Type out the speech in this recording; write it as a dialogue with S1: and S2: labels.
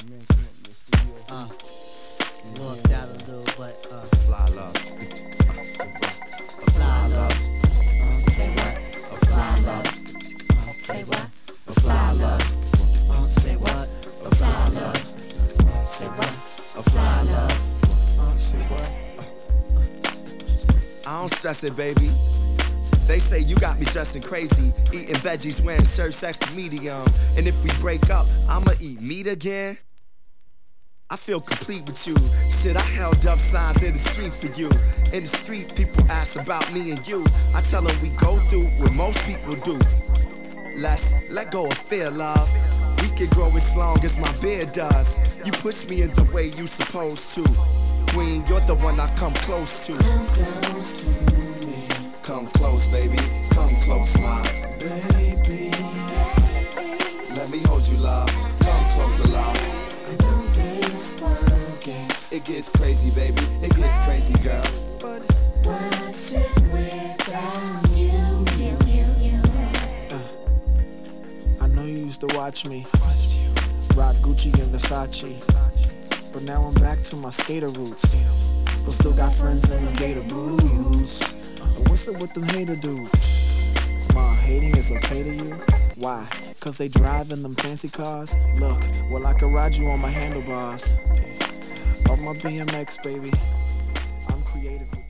S1: Walked out a little, but
S2: fly love.
S1: fly love. Say what? Fly love. Say what? Fly love. Say what? Fly love. Say what? Fly love. Say what?
S2: I don't stress it, baby. They say you got me dressing crazy, eating veggies, wearing shirts extra medium. And if we break up, I'ma eat meat again. I feel complete with you. Shit, I held up signs in the street for you. In the street, people ask about me and you. I tell them we go through what most people do. Let's let go of fear, love. We can grow as long as my beard does. You push me in the way you supposed to. Queen, you're the one I come close to.
S1: Come close to me.
S2: Come close, baby. Come close, my
S1: Baby.
S2: Let me hold you, love. Come closer, love. It gets crazy, baby. It gets crazy, girl.
S1: But what's it without you?
S3: I know you used to watch me rock Gucci and Versace, but now I'm back to my skater roots, but still got friends in them gator boots. What's up with them hater dudes? Ma, hating is okay to you? Why? Cause they drive in them fancy cars? Look, well I could ride you on my handlebars. On my BMX, baby. I'm creative.